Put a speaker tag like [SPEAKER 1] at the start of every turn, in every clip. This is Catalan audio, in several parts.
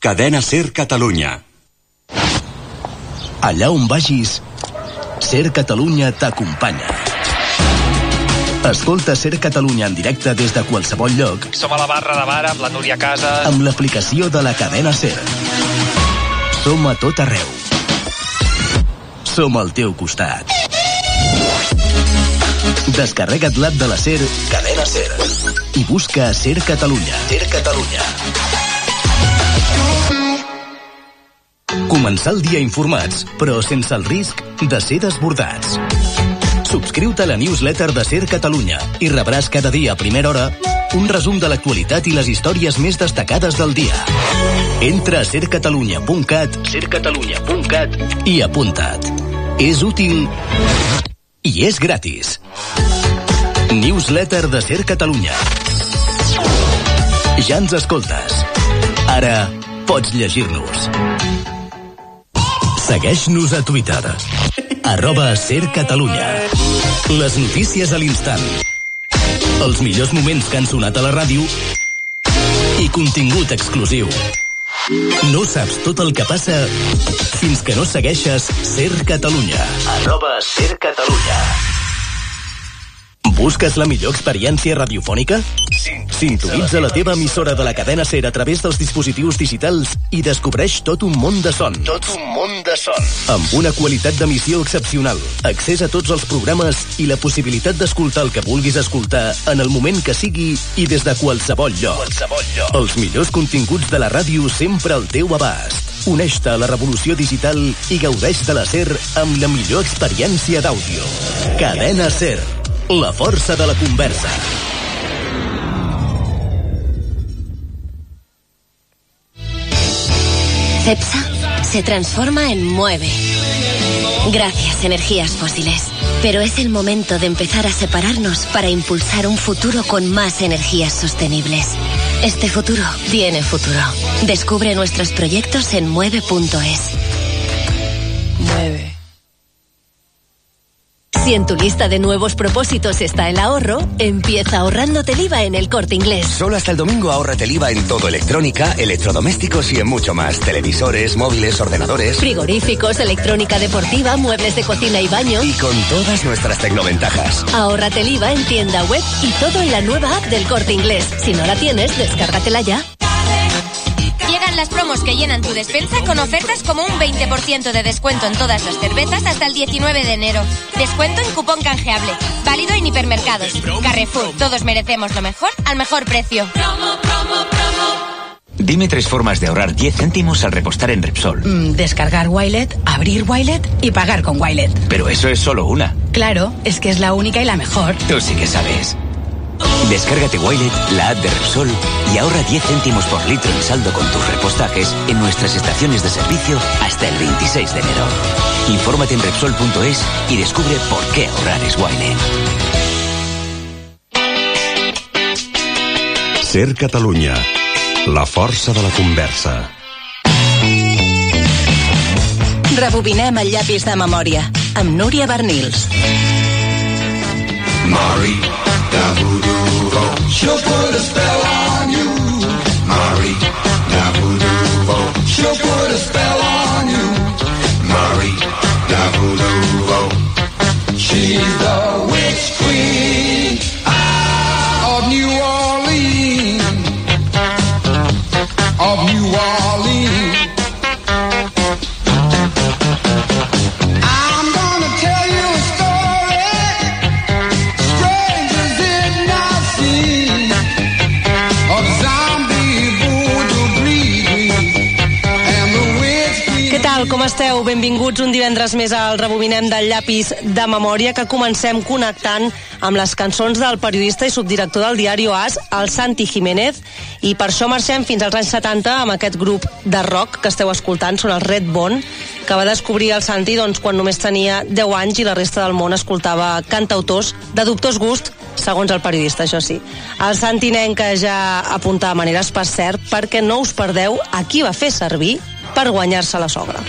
[SPEAKER 1] Cadena Ser Catalunya.
[SPEAKER 2] Allà on vagis, Ser Catalunya t'acompanya. Escolta Ser Catalunya en directe des de qualsevol lloc.
[SPEAKER 3] Som a la barra de bar amb la Núria Casas.
[SPEAKER 2] Amb l'aplicació de la cadena Ser. Som a tot arreu. Som al teu costat. Descarrega't l'app de la Ser, Cadena Ser, i busca Ser Catalunya. Ser Catalunya. Començar el dia informats, però sense el risc de ser desbordats. Subscriu-te a la newsletter de Ser Catalunya i rebràs cada dia a primera hora un resum de l'actualitat i les històries més destacades del dia. Entra a sercatalunya.cat i apunta't. És útil i és gratis. Newsletter de Ser Catalunya. Ja ens escoltes. Ara pots llegir-nos. Segueix-nos a Twitter. @SerCatalunya. Les notícies a l'instant. Els millors moments que han sonat a la ràdio i contingut exclusiu. No saps tot el que passa fins que no segueixes Ser Catalunya. @SerCatalunya. Busques la millor experiència radiofònica? Sintonitza la teva emissora de la cadena Ser a través dels dispositius digitals i descobreix tot un món de son. Amb una qualitat d'emissió excepcional, accés a tots els programes i la possibilitat d'escoltar el que vulguis escoltar en el moment que sigui i des de qualsevol lloc. Els millors continguts de la ràdio sempre al teu abast. Uneix-te a la revolució digital i gaudeix de la Ser amb la millor experiència d'àudio. Cadena Ser. La força de la conversa.
[SPEAKER 4] CEPSA se transforma en Mueve. Gracias, energías fósiles. Pero es el momento de empezar a separarnos para impulsar un futuro con más energías sostenibles. Este futuro tiene futuro. Descubre nuestros proyectos en mueve.es.
[SPEAKER 5] Mueve.
[SPEAKER 4] Si en tu lista de nuevos propósitos está el ahorro, empieza ahorrándote el IVA en El Corte Inglés.
[SPEAKER 6] Solo hasta el domingo ahórrate el IVA en todo electrónica, electrodomésticos y en mucho más. Televisores, móviles, ordenadores.
[SPEAKER 4] Frigoríficos, electrónica deportiva, muebles de cocina y baño.
[SPEAKER 6] Y con todas nuestras tecnoventajas.
[SPEAKER 4] Ahórrate el IVA en tienda web y todo en la nueva app del Corte Inglés. Si no la tienes, descárgatela ya.
[SPEAKER 7] Llegan las promos que llenan tu despensa con ofertas como un 20% de descuento en todas las cervezas hasta el 19 de enero. Descuento en cupón canjeable. Válido en hipermercados. Carrefour. Todos merecemos lo mejor al mejor precio.
[SPEAKER 8] Dime 3 formas de ahorrar 10 céntimos al repostar en Repsol.
[SPEAKER 5] Descargar Wilet, abrir Wilet y pagar con Wilet.
[SPEAKER 8] Pero eso es solo una.
[SPEAKER 5] Claro, es que es la única y la mejor.
[SPEAKER 8] Tú sí que sabes. Descárgate Wilet, la app de Repsol, y ahorra 10 céntimos por litro en saldo con tus repostajes en nuestras estaciones de servicio hasta el 26 de enero. Infórmate en Repsol.es y descubre por qué ahorrar es Wilet.
[SPEAKER 1] Ser Catalunya. La força de la conversa.
[SPEAKER 4] Rebobinem el llapis de memòria amb Núria Barnils.
[SPEAKER 9] Mari, she'll put a spell on you. Mari, she'll put a spell on you. Mari, she's the witch queen of New Orleans. Of New Orleans. I'm gonna tell you a story, strange as it not seems, of zombie voodoo breeding and the witch queen.
[SPEAKER 10] Què tal, com esteu? Benvinguts un divendres més al Rebobinem del llapis de memòria, que comencem connectant amb les cançons del periodista i subdirector del diari AS, el Santi Jiménez, i per això marxem fins als anys 70 amb aquest grup de rock que esteu escoltant, són els Redbone, que va descobrir el Santi quan només tenia 10 anys i la resta del món escoltava cantautors de dubtós gust, segons el periodista, això sí. El Santi nen que ja apunta maneres per cert, perquè no us perdeu a qui va fer servir per guanyar-se la sogra.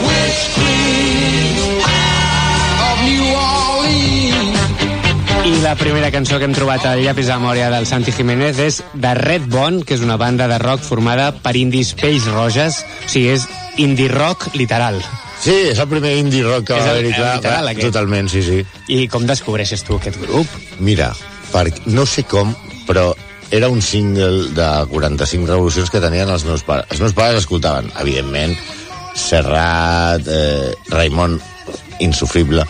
[SPEAKER 11] I la aquesta primera cançó que hem trobat al llapis de memòria del Santi Jiménez és de Redbone, que és una banda de rock formada per indis pells roges, o sigui, és indie rock literal.
[SPEAKER 12] Sí, és el primer indie rock que va haver-hi, clar, totalment, sí.
[SPEAKER 11] I com descobreixes tu aquest grup?
[SPEAKER 12] Mira, no sé com, però era un single de 45 revolucions que tenien els meus pares. Els meus pares escoltaven, evidentment, Serrat, Raimon, insufrible.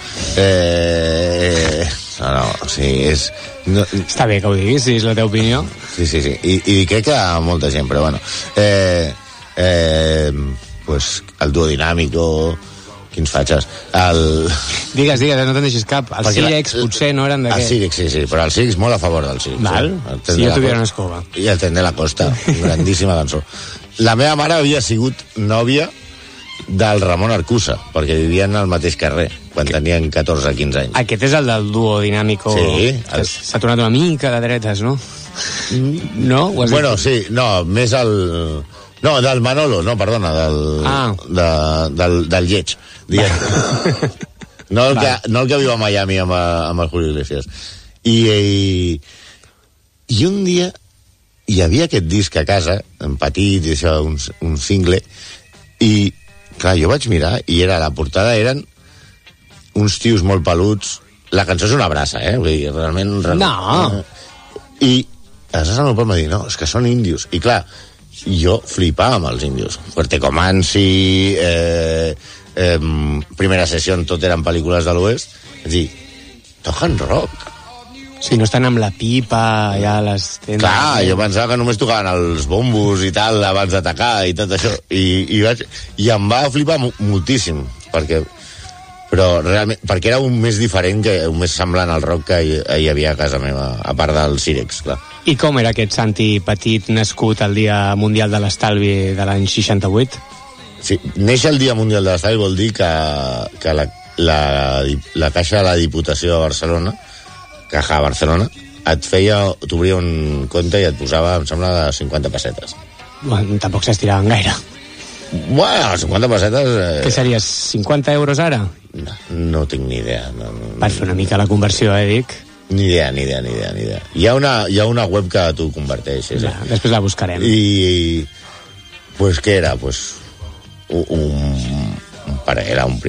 [SPEAKER 11] Està bé que ho diguis, si és la teva opinió.
[SPEAKER 12] Sí. I crec que molta gent, però bueno. Pues el duo dinàmico, quins fatxes.
[SPEAKER 11] Digues, no te'n deixis cap. Els Cirex potser no eren d'aquest.
[SPEAKER 12] El Cirex, sí, però el Cirex molt a favor del Cirex.
[SPEAKER 11] Val, si jo tuviera una escova.
[SPEAKER 12] I el Tren de la Costa, grandíssima cançó. La meva mare havia sigut nòvia del Ramon Arcusa, perquè vivien al mateix carrer quan tenien 14 o 15 anys.
[SPEAKER 11] Aquest és el del duo dinàmico.
[SPEAKER 12] Sí.
[SPEAKER 11] S'ha tornat una mica de dretes, no? No?
[SPEAKER 12] Bueno, sí, no, més el... No, del Manolo, no, perdona, del lleig. No el que viu a Miami amb el Julio Iglesias. I un dia hi havia aquest disc a casa, en petit, i això, un single, i clar, jo vaig mirar i la portada eren uns tios molt peluts. La cançó és una brassa, vull dir, realment...
[SPEAKER 11] No!
[SPEAKER 12] I aleshores el meu pare em va dir, no, és que són índios. I clar, jo flipava amb els índios. Fuerte Comanci, Primera Sessió, tot eren pel·lícules de l'Oest. És dir, toquen rock.
[SPEAKER 11] Si no estan amb la pipa, ja les tenen...
[SPEAKER 12] Clar, jo pensava que només tocaven els bombos i tal, abans d'atacar i tot això. I em va flipar moltíssim, però realment, perquè era un més diferent, un més semblant al rock que hi havia a casa meva, a part del Cirex, clar.
[SPEAKER 11] I com era aquest Santi petit nascut el Dia Mundial de l'Estalvi de l'any 68?
[SPEAKER 12] Sí, néixer el Dia Mundial de l'Estalvi vol dir que la Caixa de la Diputació de Barcelona, Caja Barcelona, t'obria un compte i et posava, em sembla, de 50 pessetes.
[SPEAKER 11] Bueno, tampoc s'estiraven gaire.
[SPEAKER 12] Bueno, 50 pessetes...
[SPEAKER 11] Què series, 50 euros ara?
[SPEAKER 12] No tinc ni idea.
[SPEAKER 11] Per fer una mica la conversió, dic.
[SPEAKER 12] Ni idea. Hi ha una web que tu converteixes.
[SPEAKER 11] Després la buscarem.
[SPEAKER 12] I... Pues què era? Pues era un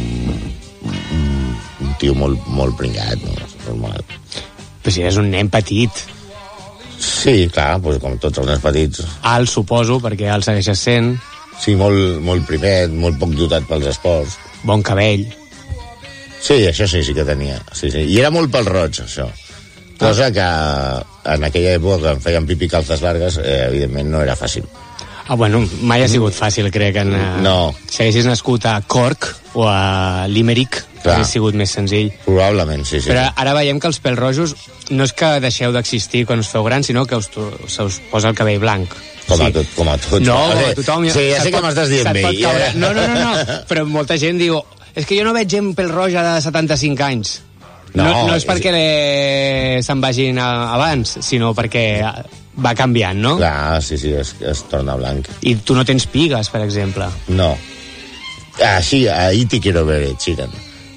[SPEAKER 12] tio molt pringat, no? Normal.
[SPEAKER 11] Però si eres un nen petit.
[SPEAKER 12] Sí, clar, pues com tots els nens petits.
[SPEAKER 11] Alt, suposo, perquè alt segueixes sent.
[SPEAKER 12] Sí, molt primet, molt poc dotat pels esports.
[SPEAKER 11] Bon cabell.
[SPEAKER 12] Sí, això sí que tenia. Sí. I era molt pel roig, això. Cosa que en aquella època, que em feien pipi calces largues, evidentment no era fàcil.
[SPEAKER 11] Bueno, mai ha sigut fàcil, crec.
[SPEAKER 12] No.
[SPEAKER 11] Si haguessis nascut a Cork o a Limerick, hauria sigut més senzill.
[SPEAKER 12] Probablement, sí.
[SPEAKER 11] Però ara veiem que els pèls rojos no és que deixeu d'existir quan us feu grans, sinó que se us posa el cabell blanc.
[SPEAKER 12] Com a tot.
[SPEAKER 11] No, a tothom...
[SPEAKER 12] Sí, ja sé que m'estàs dient bé.
[SPEAKER 11] No. Però molta gent diu, és que jo no veig gent pèl roja de 75 anys. No és perquè se'n vagin abans, sinó perquè va canviant, no?
[SPEAKER 12] Clar, sí, es torna blanc.
[SPEAKER 11] I tu no tens pigues, per exemple?
[SPEAKER 12] No. Sí, ahí te quiero ver, Chiran.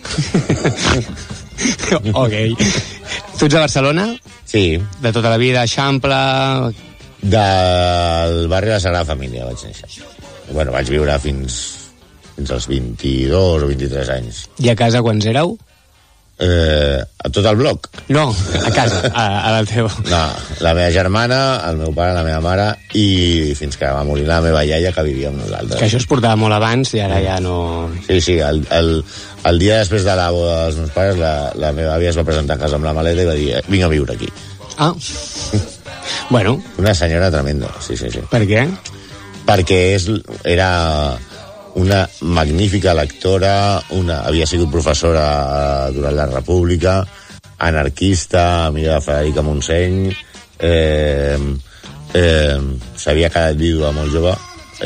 [SPEAKER 11] Ok. Tu ets de Barcelona?
[SPEAKER 12] Sí.
[SPEAKER 11] De tota la vida, Eixample...
[SPEAKER 12] Del barri de la Sagrada Família vaig néixer. Bueno, vaig viure fins als 22 o 23 anys.
[SPEAKER 11] I a casa quants éreu?
[SPEAKER 12] A tot el bloc?
[SPEAKER 11] No, a casa, a la teva.
[SPEAKER 12] No, la meva germana, el meu pare, la meva mare, i fins que va morir la meva iaia, que vivia amb nosaltres.
[SPEAKER 11] Que això es portava molt abans i ara ja no...
[SPEAKER 12] Sí, el dia després de la boda dels meus pares, la meva àvia es va presentar a casa amb la maleta i va dir, vinc a viure aquí.
[SPEAKER 11] Ah, bueno.
[SPEAKER 12] Una senyora tremenda, sí.
[SPEAKER 11] Per què?
[SPEAKER 12] Perquè era una magnífica lectora, havia sigut professora durant la República, anarquista, amiga de Frederica Montseny, s'havia quedat vídua molt jove,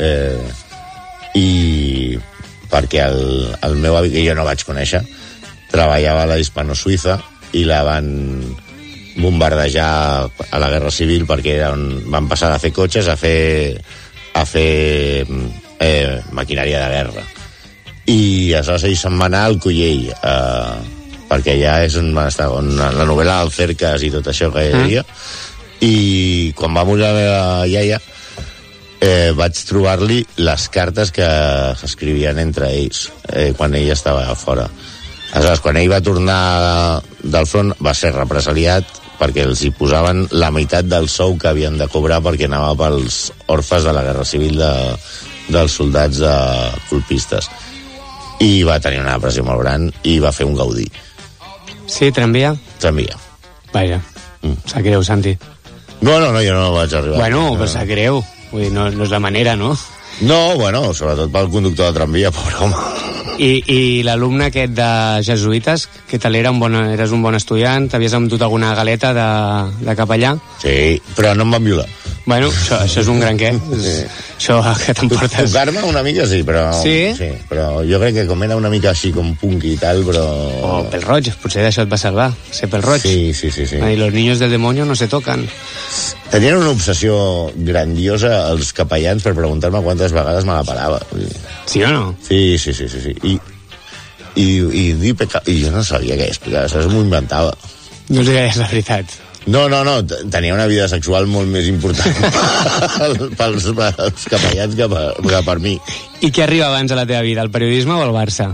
[SPEAKER 12] i perquè el meu avi, que jo no vaig conèixer, treballava a la Hispano-Suïssa i la van bombardejar a la Guerra Civil perquè van passar de fer cotxes a fer maquinària de guerra. I aleshores ell se'n va anar al Collell perquè ja és on la novel·la del Cercas i tot això que hi havia, i quan va morir la meva iaia vaig trobar-li les cartes que s'escrivien entre ells quan ell estava fora. Aleshores, quan ell va tornar del front, va ser represaliat perquè els hi posaven la meitat del sou que havien de cobrar perquè anava pels orfes de la Guerra Civil dels soldats colpistes. I va tenir una depressió molt gran i va fer un Gaudí.
[SPEAKER 11] Sí, tramvia?
[SPEAKER 12] Tramvia.
[SPEAKER 11] Vaja, sap greu, Santi.
[SPEAKER 12] No, jo no vaig arribar.
[SPEAKER 11] Bueno, però sap greu. Vull dir, no és la manera, no?
[SPEAKER 12] No, bueno, sobretot pel conductor de tramvia, pobre home.
[SPEAKER 11] I l'alumne aquest de jesuïtes, què tal era? Eres un bon estudiant? T'havies endut alguna galeta de cap allà?
[SPEAKER 12] Sí, però no em van violar.
[SPEAKER 11] Bueno, això és un gran què. Això que t'emportes...
[SPEAKER 12] Tocar-me una mica sí, però...
[SPEAKER 11] Sí?
[SPEAKER 12] Sí, però jo crec que com era una mica així com punk i tal, però...
[SPEAKER 11] O pel roig, potser d'això et va salvar, ser pel roig.
[SPEAKER 12] Sí.
[SPEAKER 11] I los niños del demonio no se tocan.
[SPEAKER 12] Tenien una obsessió grandiosa els capellans per preguntar-me quantes vegades me la parava.
[SPEAKER 11] Sí o no?
[SPEAKER 12] Sí. I jo no sabia què explicar, això m'ho inventava.
[SPEAKER 11] No els deies la veritat.
[SPEAKER 12] No, tenia una vida sexual molt més important pels capellans que per mi.
[SPEAKER 11] I què arriba abans a la teva vida, el periodisme o el Barça?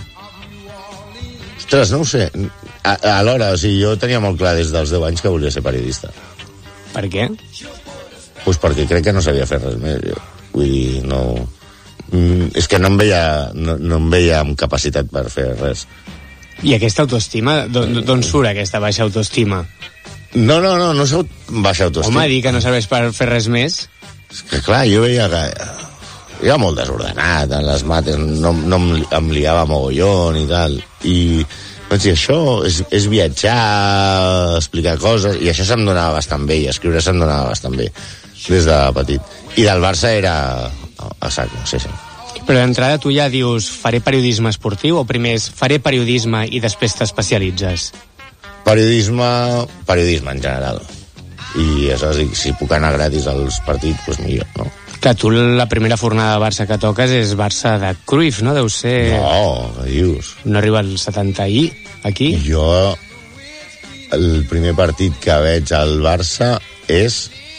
[SPEAKER 12] Ostres, no ho sé. Alhora, o sigui, jo tenia molt clar des dels 10 anys que volia ser periodista.
[SPEAKER 11] Per què?
[SPEAKER 12] Pues perquè crec que no sabia fer res més. Vull dir, no... És que no em veia amb capacitat per fer res.
[SPEAKER 11] I aquesta autoestima? D'on surt aquesta baixa autoestima?
[SPEAKER 12] No sou baixa autoestima.
[SPEAKER 11] Home, dir que no serveix per fer res més?
[SPEAKER 12] És que clar, jo veia que era molt desordenat en les mates, no em liava mogollon i tal, i vaig dir, això és viatjar, explicar coses, i això se'm donava bastant bé, i escriure se'm donava bastant bé des de petit, i del Barça era a saco, sí.
[SPEAKER 11] Però d'entrada tu ja dius faré periodisme esportiu o primer faré periodisme i després t'especialitzes?
[SPEAKER 12] Periodisme en general. I aleshores dic, si puc anar gratis als partits, doncs millor, no?
[SPEAKER 11] Que tu la primera fornada de Barça que toques és Barça de Cruyff, no? Deu ser...
[SPEAKER 12] No, què dius?
[SPEAKER 11] No arriba al 70 i aquí?
[SPEAKER 12] Jo, el primer partit que veig al Barça és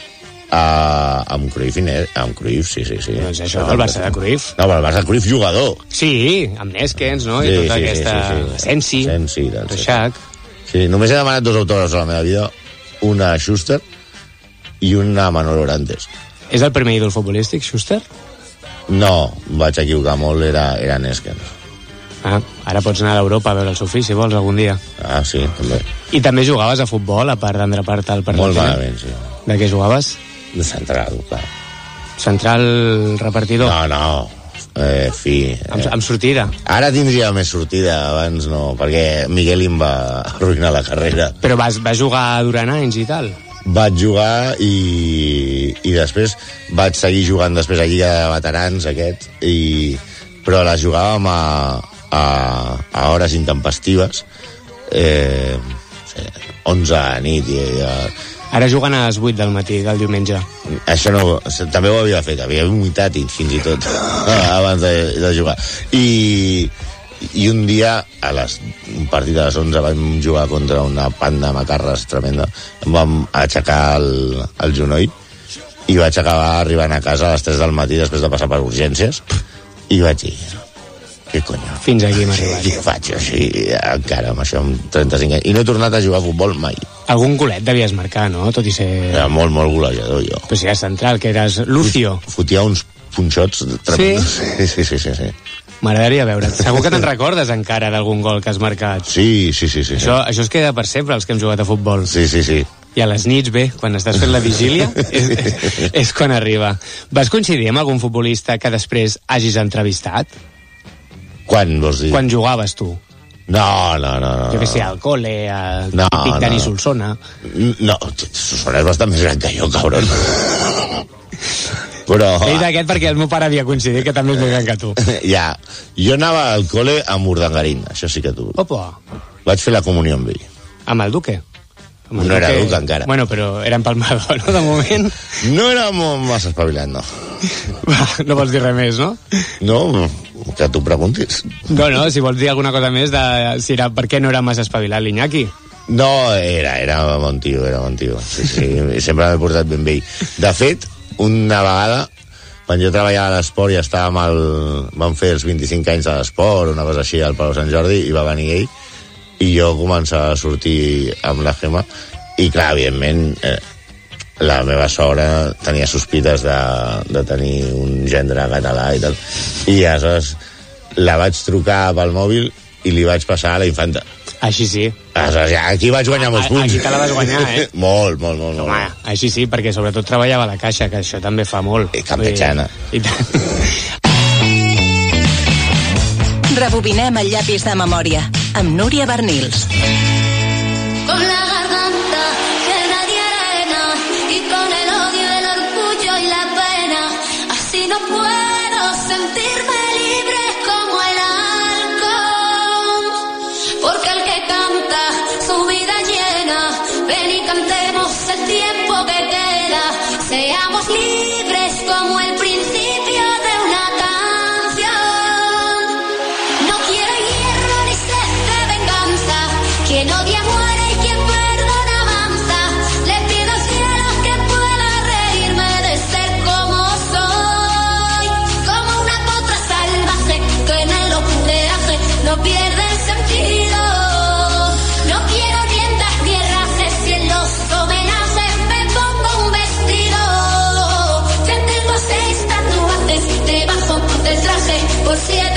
[SPEAKER 12] amb Cruyff, sí.
[SPEAKER 11] Doncs això, el Barça de Cruyff.
[SPEAKER 12] No, el Barça de Cruyff jugador.
[SPEAKER 11] Sí, amb Neskens, no? I tota aquesta... Sensi, Reixac...
[SPEAKER 12] Sí, només he demanat 2 autògrafs a la meva vida, una a Schuster i una a Manolo Orantes.
[SPEAKER 11] És el primer ídol futbolístic, Schuster?
[SPEAKER 12] No, vaig equivocar molt, era Neskens.
[SPEAKER 11] Ara pots anar a l'Europa a veure el seu fill, si vols, algun dia.
[SPEAKER 12] Sí, també.
[SPEAKER 11] I també jugaves a futbol, a part d'Andrepart al Parc?
[SPEAKER 12] Molt malament, sí.
[SPEAKER 11] De què jugaves?
[SPEAKER 12] De central, clar.
[SPEAKER 11] Central repartidor?
[SPEAKER 12] No.
[SPEAKER 11] Amb sortida.
[SPEAKER 12] Ara tindria més sortida, abans no, perquè Miguel em va arruïnar la carrera.
[SPEAKER 11] Però vas jugar durant anys i tal?
[SPEAKER 12] Vaig jugar i després vaig seguir jugant després a Lliga de Veterans però la jugàvem a hores intempestives 11 a nit
[SPEAKER 11] Ara juguen a les 8 del matí del diumenge.
[SPEAKER 12] Això no, també ho havia fet, havia vomitat fins i tot abans de jugar. I un dia, un partit a les 11, vam jugar contra una panda de macarres tremenda, vam aixecar el genoll i vaig acabar arribant a casa a les 3 del matí després de passar per urgències i vaig dir, què conyo?
[SPEAKER 11] Fins aquí hem arribat.
[SPEAKER 12] Què faig així encara amb això, amb 35 anys? I no he tornat a jugar a futbol mai.
[SPEAKER 11] Algun golet devies marcar, no? Tot i ser...
[SPEAKER 12] Era molt golejador, jo.
[SPEAKER 11] Però si eres central, que eres Lucio.
[SPEAKER 12] Fotia uns punxots tremendos. Sí.
[SPEAKER 11] M'agradaria veure't. Segur que te'n recordes encara d'algun gol que has marcat.
[SPEAKER 12] Sí.
[SPEAKER 11] Això es queda per sempre, els que hem jugat a futbol.
[SPEAKER 12] Sí.
[SPEAKER 11] I a les nits, bé, quan estàs fent la vigília, és quan arriba. Vas coincidir amb algun futbolista que després hagis entrevistat?
[SPEAKER 12] Quan, vols dir?
[SPEAKER 11] Quan jugaves tu.
[SPEAKER 12] No.
[SPEAKER 11] Jo que sé, al col·le, al típic Dani Solsona.
[SPEAKER 12] No, Solsona és bastant més gran que jo, cabron. Però...
[SPEAKER 11] He dit aquest perquè el meu pare havia coincidit, que també és més gran que tu.
[SPEAKER 12] Ja, jo anava al col·le amb Urdangarín, això sí que tu.
[SPEAKER 11] Opa.
[SPEAKER 12] Vaig fer la comunió amb ell.
[SPEAKER 11] Amb el Duque?
[SPEAKER 12] No era duc encara.
[SPEAKER 11] Bueno, però era empalmador, no, de moment?
[SPEAKER 12] No era massa espavilat, no.
[SPEAKER 11] Va, no vols dir res més, no?
[SPEAKER 12] No, que tu preguntis.
[SPEAKER 11] No, si vols dir alguna cosa més de si era, per què no era massa espavilat l'Iñaki.
[SPEAKER 12] No, era bon tio. Sí, sempre m'he portat ben bé. De fet, una vegada, quan jo treballava a l'esport i vam fer els 25 anys de l'esport, una cosa així, al Palau Sant Jordi, i va venir ell, i jo començava a sortir amb la Gemma, i clar, evidentment, la meva sogra tenia sospites de tenir un gendre català i tal, i aleshores la vaig trucar pel mòbil i li vaig passar a la infanta.
[SPEAKER 11] Així sí.
[SPEAKER 12] Aleshores, ja, aquí vaig guanyar molts punts.
[SPEAKER 11] Aquí te la vas guanyar,
[SPEAKER 12] Molt.
[SPEAKER 11] Home, així sí, perquè sobretot treballava a la caixa, que això també fa molt.
[SPEAKER 12] I campechana.
[SPEAKER 5] Rebobinem el llapis de memòria amb Núria Bernils.
[SPEAKER 13] Con la garganta llena de arena y con el odio, el orgullo y la pena, así no puedo sentirme libre como el alcohol, porque el que canta su vida llena, ven y cantemos el tiempo que queda, seamos libres como el principio de una canción. No quiero hierro ni sed de venganza, quien odia muere y quien perdona avanza. Le pido al cielo que pueda reírme de ser como soy, como una potra salvaje que en el oculaje no pierde el sentido. No quiero riendas ni herrajes y en los homenajes me pongo un vestido. Ya tengo 6 tatuajes debajo del traje por 7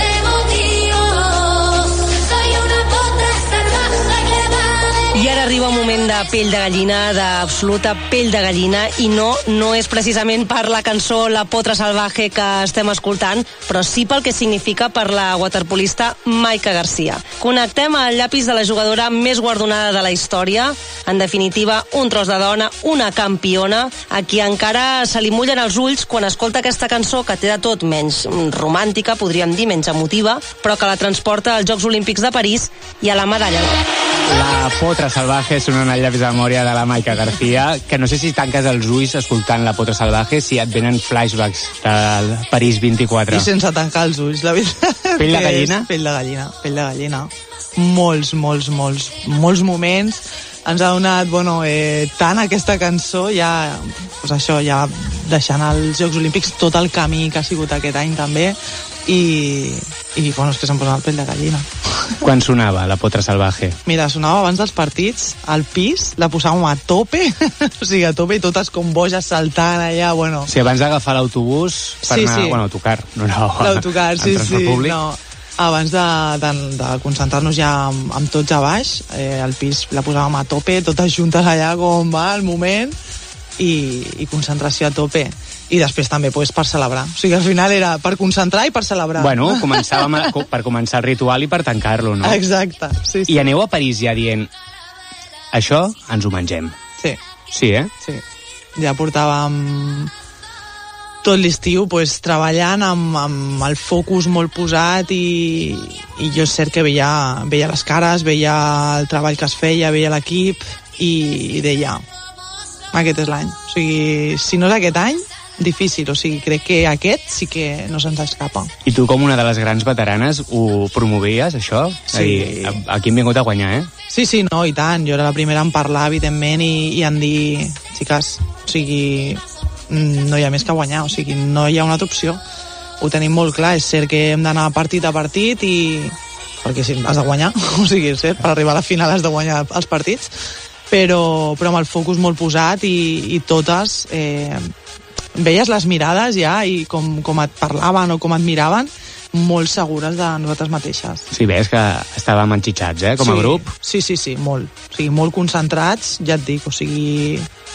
[SPEAKER 13] motivos. Soy una potra salvaje que va de...
[SPEAKER 10] I ara arriba un moment de pell de gallina, d'absoluta pell de gallina, i no és precisament per la cançó La Potra Salvaje que estem escoltant, però sí pel que significa per la waterpolista Maica Garcia. Connectem al llapis de la jugadora més guardonada de la història, en definitiva, un tros de dona, una campiona, a qui encara se li mullen els ulls quan escolta aquesta cançó que té de tot menys romàntica, podríem dir, menys emotiva, però que la transporta als Jocs Olímpics de París i a la medalla d'or.
[SPEAKER 11] La Potra Salvaje sonant al llapis de memòria de la Maica Garcia, que no sé si tanques els ulls escoltant La Potra Salvaje, si et venen flashbacks del París 24.
[SPEAKER 14] I sense tancar els ulls, la veritat.
[SPEAKER 11] Pell de gallina?
[SPEAKER 14] Pell de gallina. Molts moments. Ens ha donat, tant aquesta cançó, ja deixant els Jocs Olímpics tot el camí que ha sigut aquest any també, i és que s'han posat el pell de gallina.
[SPEAKER 11] Quan sonava La Potra Salvaje?
[SPEAKER 14] Mira, sonava abans dels partits, al pis, la posàvem a tope, o sigui, a tope, i totes com boges saltant allà,
[SPEAKER 11] O sigui, abans d'agafar l'autobús per anar, autocar, no anava
[SPEAKER 14] l'autocar, sí, no. Abans de concentrar-nos ja amb tots a baix, al pis la posàvem a tope, totes juntes allà com va el moment, i concentració a tope. I després també per celebrar. O sigui, al final era per concentrar i per celebrar.
[SPEAKER 11] Bueno, començàvem per començar el ritual i per tancar-lo, no?
[SPEAKER 14] Exacte, sí.
[SPEAKER 11] I aneu a París ja dient, això ens ho mengem.
[SPEAKER 14] Sí.
[SPEAKER 11] Sí,
[SPEAKER 14] Sí. Ja portàvem tot l'estiu treballant amb el focus molt posat, i jo és cert que veia les cares, veia el treball que es feia, veia l'equip, i deia, aquest és l'any. O sigui, si no és aquest any, difícil, o sigui, crec que aquest sí que no se'ns escapa.
[SPEAKER 11] I tu, com una de les grans veteranes, ho promovies, això?
[SPEAKER 14] Sí.
[SPEAKER 11] Aquí hem vingut a guanyar,
[SPEAKER 14] Sí, no, i tant. Jo era la primera en parlar, evidentment, i en dir, xiques, o sigui, no hi ha més que guanyar, o sigui, no hi ha una altra opció. Ho tenim molt clar, és cert que hem d'anar partit a partit, perquè si has de guanyar, o sigui, és cert, per arribar a la final has de guanyar els partits, però amb el focus molt posat, i totes... veies les mirades ja, i com et parlaven o com et miraven, molt segures de nosaltres mateixes.
[SPEAKER 11] Sí, ves que estàvem enxitxats, com a grup.
[SPEAKER 14] Sí, molt. O sigui, molt concentrats, ja et dic, o sigui,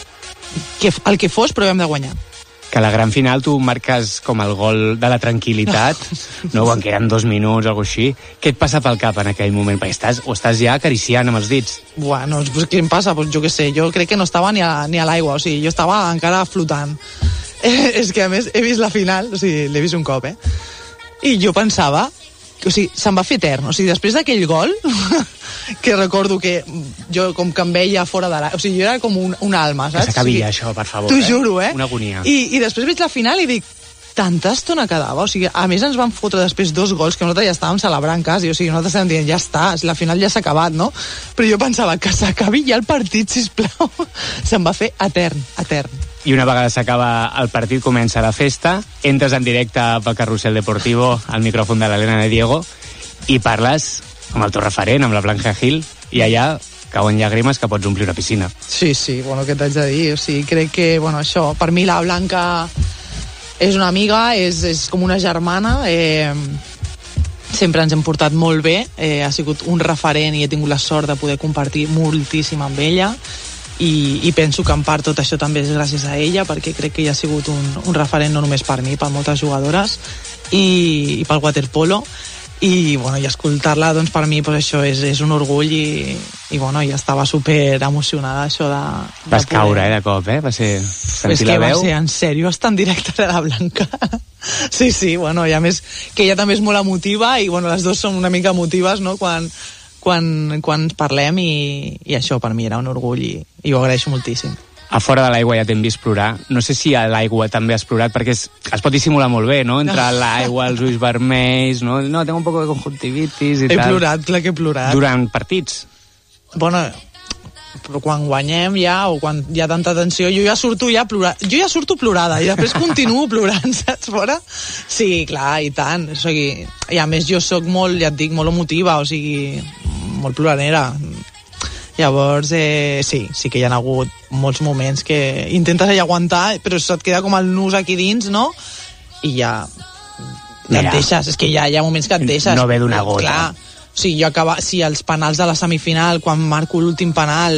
[SPEAKER 14] el que fos, però hem de guanyar.
[SPEAKER 11] Que a la gran final tu marques com el gol de la tranquil·litat, no? Quan queden 2 minuts o alguna cosa així. Què et passa pel cap en aquell moment? Perquè estàs ja acariciant amb els dits.
[SPEAKER 14] Bueno, què em passa? Jo què sé, jo crec que no estava ni a l'aigua, o sigui, jo estava encara flotant. És que a més he vist la final, o sigui, l'he vist un cop, i jo pensava, o sigui, se'm va fer etern, o sigui, després d'aquell gol, que recordo que jo com que em veia fora de l'aigua, o sigui, jo era com una alma, saps?
[SPEAKER 11] Que s'acabi això, per favor.
[SPEAKER 14] T'ho juro,
[SPEAKER 11] Una agonia.
[SPEAKER 14] I després veig la final i dic, tanta estona quedava, o sigui, a més ens van fotre després 2 gols que nosaltres ja estàvem celebrant quasi, o sigui, nosaltres estàvem dient, ja està, la final ja s'ha acabat, no? Però jo pensava que s'acabi ja el partit, sisplau. Se'm va fer etern.
[SPEAKER 11] I una vegada s'acaba el partit, comença la festa, entres en directe pel Carrusel Deportivo, al micròfon de l'Helena de Diego, i parles amb el teu referent, amb la Blanca Gil, i allà cauen llàgrimes que pots omplir una piscina.
[SPEAKER 14] Sí, bueno, què t'haig de dir? O sigui, crec que, bueno, això, per mi la Blanca és una amiga, és com una germana, sempre ens hem portat molt bé, ha sigut un referent i he tingut la sort de poder compartir moltíssim amb ella, i penso que en part tot això també és gràcies a ella, perquè crec que ella ha sigut un referent no només per mi, per moltes jugadores i pel waterpolo, i bueno, i escoltar-la doncs per mi pues, això és un orgull i bueno, ja estava super emocionada això de
[SPEAKER 11] vas
[SPEAKER 14] poder...
[SPEAKER 11] caure de cop, va ser sentir
[SPEAKER 14] que
[SPEAKER 11] la veu
[SPEAKER 14] va ser en sèrio, està en directe de la Blanca. Sí, bueno, i a més que ella també és molt emotiva i bueno, les dues són una mica emotives, no? Quan parlem i això per mi era un orgull i ho agraeixo moltíssim.
[SPEAKER 11] A fora de l'aigua ja t'hem vist plorar. No sé si a l'aigua també has plorat, perquè es pot dissimular molt bé, no? Entre l'aigua, els ulls vermells, no, tengo un poco de conjuntivitis i tal.
[SPEAKER 14] He plorat, clar que he plorat.
[SPEAKER 11] Durant partits?
[SPEAKER 14] Bueno, però quan guanyem ja, o quan hi ha tanta tensió, jo ja surto plorada i després continuo plorant, saps, fora? Sí, clar, i tant. O sigui, i a més jo sóc molt, ja et dic, molt emotiva, o sigui, molt ploranera. Llavors, sí que hi ha hagut molts moments que intentes aguantar, però se't queda com el nus aquí dins, no? I ja et deixes, és que ja hi ha moments que et deixes.
[SPEAKER 11] No ve d'una gota.
[SPEAKER 14] Clar, o sigui, si els penals de la semifinal, quan marco l'últim penal,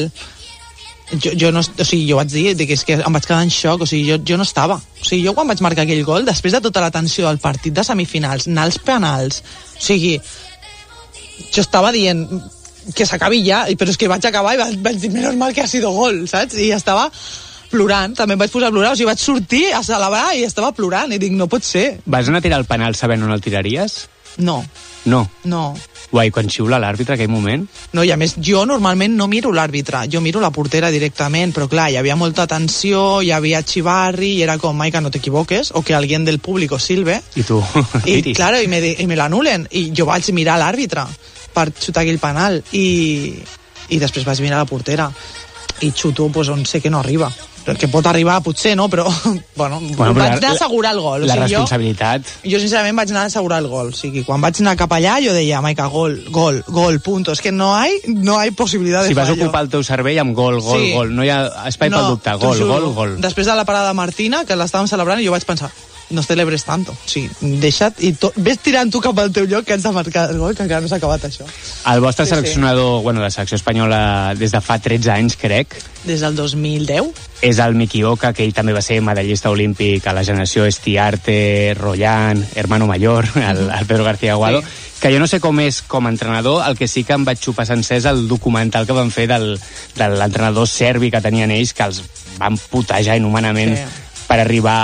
[SPEAKER 14] jo vaig dir que és que em vaig quedar en xoc, o sigui, jo no estava. O sigui, jo quan vaig marcar aquell gol, després de tota la tensió del partit de semifinals, anar als penals, o sigui, jo estava dient que s'acabi ja, però és que vaig acabar i vaig dir, menos mal que ha sido gol, saps? I estava plorant, també em vaig posar a plorar, o sigui, vaig sortir a celebrar i estava plorant, i dic, no pot ser.
[SPEAKER 11] Vas anar a tirar el penal sabent on el tiraries?
[SPEAKER 14] No.
[SPEAKER 11] No. Guai, quan xiula l'àrbitre aquell moment?
[SPEAKER 14] No, i a més, jo normalment no miro l'àrbitre, jo miro la portera directament, però clar, hi havia molta tensió, hi havia xivarri, i era com, Maica, no t'equivoques, o que alguien del público silbe.
[SPEAKER 11] I tu
[SPEAKER 14] tiris. I, claro, i me l'anulen, i jo vaig mirar l'àrbitre per xutar aquell penal i després vaig mirar la portera i xuto pues, on sé que no arriba, que pot arribar potser, no? Però bueno vaig anar a assegurar el gol,
[SPEAKER 11] la responsabilitat.
[SPEAKER 14] Jo sincerament vaig anar a assegurar el gol, o sigui, quan vaig anar cap allà jo deia, Maica, gol, punto, és que no hay possibilitat de
[SPEAKER 11] si vas
[SPEAKER 14] fallo.
[SPEAKER 11] ocupar el teu cervell amb gol, no hi ha espai pel dubte, gol.
[SPEAKER 14] Després de la parada de Martina, que l'estàvem celebrant, jo vaig pensar, no celebres tanto, o sigui, deixa't i ves tirant tu cap al teu lloc que has de marcar el gol, que encara no s'ha acabat això.
[SPEAKER 11] El vostre seleccionador, bueno, de selecció espanyola des de fa 13 anys, crec.
[SPEAKER 14] Des del 2010.
[SPEAKER 11] És el Miki Oka, que ell també va ser medallista olímpic a la generació Estiarte, Rollán, Hermano Mayor, el Pedro García Aguado, que jo no sé com és com a entrenador, el que sí que em vaig xupar sencers el documental que van fer de l'entrenador serbi que tenien ells, que els van putejar inhumanament per arribar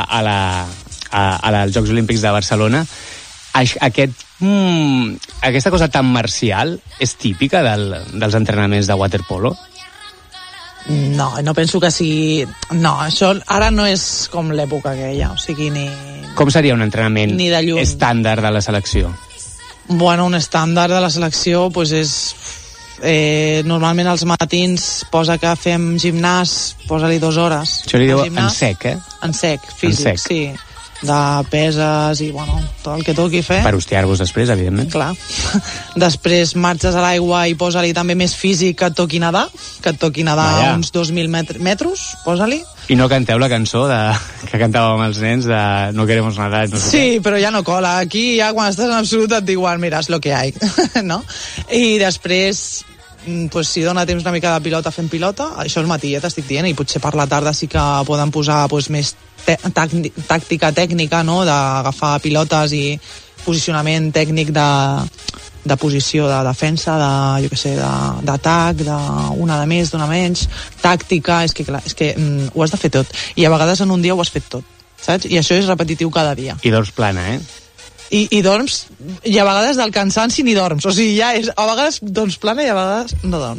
[SPEAKER 11] als Jocs Olímpics de Barcelona. Aquesta cosa tan marcial és típica dels entrenaments de waterpolo?
[SPEAKER 14] No penso que sigui... No, això ara no és com l'època aquella, o sigui, ni...
[SPEAKER 11] Com seria un entrenament estàndard de la selecció?
[SPEAKER 14] Bueno, un estàndard de la selecció pues és... normalment als matins posa que fem gimnàs, posa-li 2 hores.
[SPEAKER 11] Això li diu en sec, eh?
[SPEAKER 14] En sec, físic, sí. De peses i, bueno, tot el que toqui fer.
[SPEAKER 11] Per hostiar-vos després, evidentment.
[SPEAKER 14] Clar. Després marxes a l'aigua i posa-li també més físic, que et toqui nedar uns 2.000 metres, posa-li.
[SPEAKER 11] I no canteu la cançó que cantàvem els nens de No queremos nadar. No sé
[SPEAKER 14] sí, però ja no cola. Aquí ja quan estàs en absolut et diuen, mira, és lo que hay. No? I després... pues si dona temps una mica de pilota fent pilota, això el matí ja t'estic dient, i potser per la tarda sí que poden posar pues, més tàctica tècnica, no? D'agafar pilotes i posicionament tècnic de posició de defensa, jo què sé, d'atac, d'una de més, d'una menys, tàctica, és que clar, ho has de fer tot, i a vegades en un dia ho has fet tot, saps? I això és repetitiu cada dia.
[SPEAKER 11] I dors plana, eh?
[SPEAKER 14] I dorms, i a vegades del cansanci ni dorms, o sigui, ja és, a vegades dorms plana i a vegades no dorms.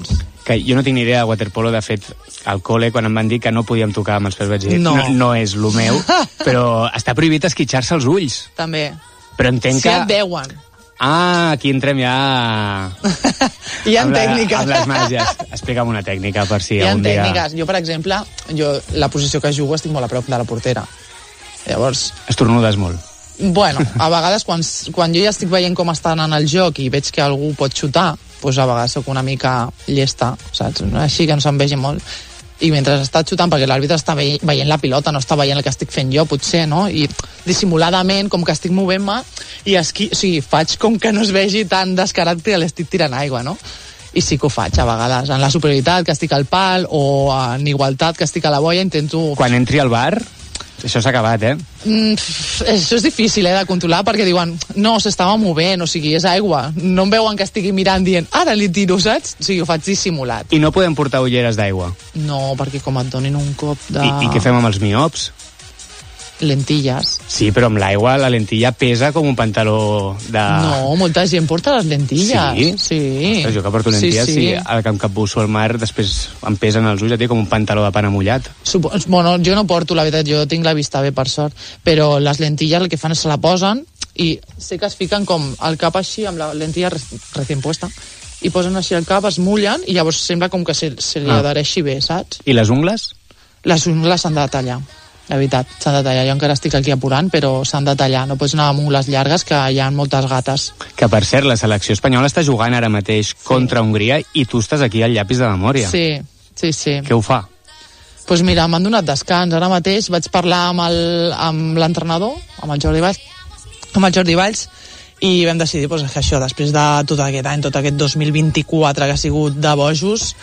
[SPEAKER 11] que jo no tinc ni idea de waterpolo. De fet, al col·le, quan em van dir que no podíem tocar amb els peus, vaig dir, no és lo meu, però està prohibit esquitxar-se els ulls.
[SPEAKER 14] També.
[SPEAKER 11] Però entenc
[SPEAKER 14] si
[SPEAKER 11] que...
[SPEAKER 14] et veuen.
[SPEAKER 11] Aquí entrem ja...
[SPEAKER 14] Hi ha tècniques.
[SPEAKER 11] Amb les màgies. Explica'm una tècnica, per si algun dia...
[SPEAKER 14] Hi ha tècniques. Jo, per exemple, la posició que jugo estic molt a prop de la portera. Llavors...
[SPEAKER 11] Estornudes molt.
[SPEAKER 14] Bueno, a vegades, quan jo ja estic veient com estan en el joc i veig que algú pot xutar, doncs a vegades soc una mica llesta, saps? Així que no se'm vegi molt. I mentre està xutant, perquè l'àrbitre està veient la pilota, no està veient el que estic fent jo, potser, no? I dissimuladament, com que estic movent-me, i faig com que no es vegi tan descarat que l'estic tirant aigua, no? I sí que ho faig, a vegades. En la superioritat, que estic al pal, o en igualtat, que estic a la boia, intento...
[SPEAKER 11] Quan entri al bar... Això s'ha acabat,
[SPEAKER 14] Això és difícil, de controlar, perquè diuen, no, s'estava movent, o sigui, és aigua. No em veuen que estigui mirant dient, ara li tiro, saps? O sigui, ho faig dissimulat.
[SPEAKER 11] I no podem portar ulleres d'aigua?
[SPEAKER 14] No, perquè com et donin un cop de...
[SPEAKER 11] I què fem amb els miops?
[SPEAKER 14] Lentilles.
[SPEAKER 11] Sí, però amb l'aigua la lentilla pesa com un pantaló de...
[SPEAKER 14] No, molta gent porta les lentilles. Sí?
[SPEAKER 11] Ostres, jo que porto lentilles, sí. Al que em capbusso al mar, després em pesen els ulls, com un pantaló de pana mullat.
[SPEAKER 14] Bueno, jo no porto, la veritat, jo tinc la vista bé, per sort, però les lentilles el que fan és se la posen i sé que es fiquen com el cap així, amb la lentilla recient puesta, i posen així el cap, es mullen, i llavors sembla com que se li adhereixi bé, saps?
[SPEAKER 11] I les ungles?
[SPEAKER 14] Les ungles s'han de tallar. La veritat, s'han de tallar. Jo encara estic aquí apurant, però s'han de tallar. No pots anar amb ungles llargues, que hi ha moltes gates.
[SPEAKER 11] Que, per cert, la selecció espanyola està jugant ara mateix contra Hongria i tu estàs aquí al llapis de memòria.
[SPEAKER 14] Sí.
[SPEAKER 11] Què ho fa?
[SPEAKER 14] Doncs mira, m'han donat descans. Ara mateix vaig parlar amb l'entrenador, amb el Jordi Valls, i vam decidir que això, després de tot aquest any, tot aquest 2024 que ha sigut de bojos,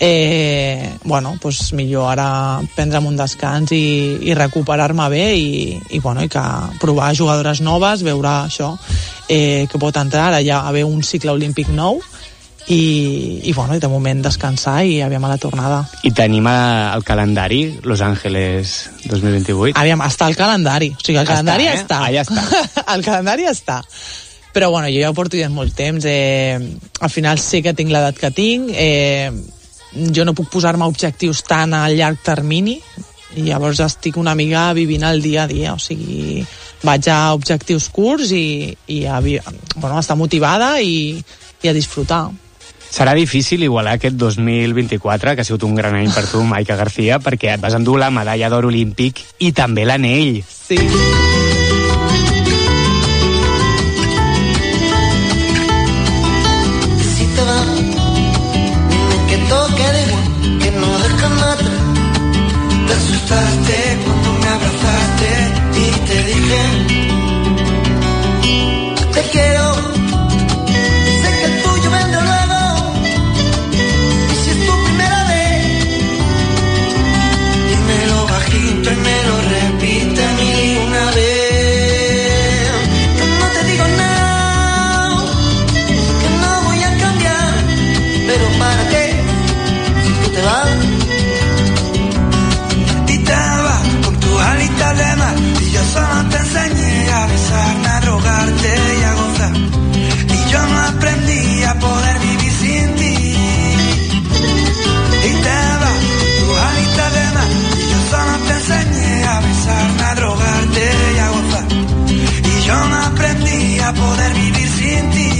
[SPEAKER 14] millor ara prendre'm un descans i recuperar-me bé i que provar jugadores noves, veure això que pot entrar, ara ja haver un cicle olímpic nou i de moment descansar i aviam a la tornada.
[SPEAKER 11] I tenim el calendari Los Ángeles 2028?
[SPEAKER 14] Aviam, està el calendari, o sigui, el calendari està.
[SPEAKER 11] Allà està.
[SPEAKER 14] El calendari està. Però bueno, jo ja ho porto ja molt temps, al final sé que tinc l'edat que tinc, jo no puc posar-me objectius tan a llarg termini i llavors estic una mica vivint el dia a dia, o sigui, vaig a objectius curts i a estar motivada i a disfrutar.
[SPEAKER 11] Serà difícil igualar aquest 2024, que ha sigut un gran any per tu, Maica García, perquè et vas endur la medalla d'or olímpic i també l'anell.
[SPEAKER 14] Sí.
[SPEAKER 9] Cuando me abrazaste y te dije te quiero, sé que el tuyo vendrá luego y si es tu primera vez dímelo bajito y me lo repite mil y una vez. No te digo nada, que no voy a cambiar, pero ¿para qué? Si tú te vas alitas de mar y yo solo te enseñé a besarme, a rogarte y a gozar y yo no aprendí a poder vivir sin ti y te vas tus alitas de mar y yo solo te enseñé a besarme, a rogarte y a gozar y yo no aprendí a poder vivir sin ti.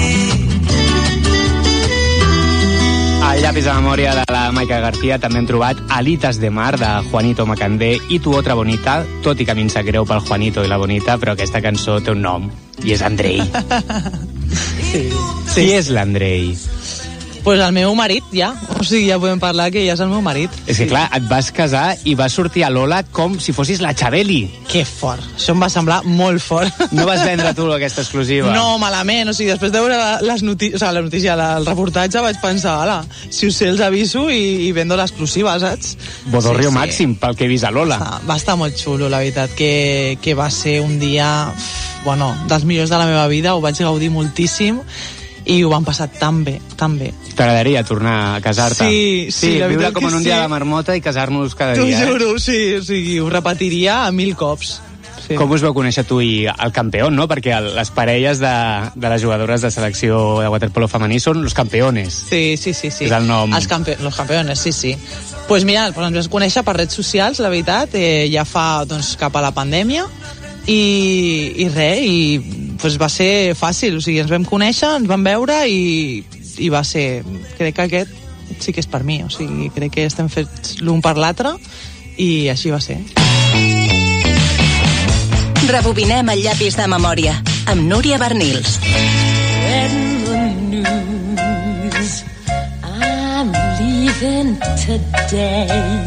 [SPEAKER 11] Al llapis de memòria de la Maica García també hem trobat Alitas de mar, de Juanito Macandé, i Tu otra bonita, tot i que a mi em sap greu pel Juanito i la Bonita, però aquesta cançó té un nom, i és Andrei.
[SPEAKER 14] Sí.
[SPEAKER 11] Qui és l'Andrei?
[SPEAKER 14] Pues el meu marit, ja. O sigui, ja podem parlar que ja és el meu marit.
[SPEAKER 11] És que, clar, et vas casar i vas sortir a Lola com si fossis la Xabeli.
[SPEAKER 14] Que fort. Això em va semblar molt fort.
[SPEAKER 11] No vas vendre tu aquesta exclusiva?
[SPEAKER 14] No, malament. O sigui, després de veure la notícia, el reportatge, vaig pensar, ala, si us sé els aviso i vendo l'exclusiva, saps?
[SPEAKER 11] Bodorrio màxim, pel que he vist a Lola.
[SPEAKER 14] Va estar molt xulo, la veritat, que va ser un dia, dels millors de la meva vida, ho vaig gaudir moltíssim, i ho van passar tan bé, tan bé.
[SPEAKER 11] T'agradaria tornar a casar-te?
[SPEAKER 14] Sí, la
[SPEAKER 11] viure
[SPEAKER 14] veritat
[SPEAKER 11] com en un dia de marmota i casar-nos cada dia.
[SPEAKER 14] T'ho juro, sí, o sigui, ho repetiria 1000 cops. Sí.
[SPEAKER 11] Com us vau conèixer tu i el campió, no? Perquè les parelles de les jugadores de selecció de waterpolo femení són los campeones.
[SPEAKER 14] Sí.
[SPEAKER 11] És el nom.
[SPEAKER 14] Los campeones, sí. Pues mira, ens vam conèixer per redes socials, la veritat, ja fa doncs, cap a la pandèmia, i pues va ser fàcil, o sigui, ens vam conèixer, ens vam veure i va ser... Crec que aquest sí que és per mi, o sigui, crec que estem fets l'un per l'altre i així va ser.
[SPEAKER 5] Rebobinem el llapis de memòria amb Núria Bernils.
[SPEAKER 13] I'm leaving today.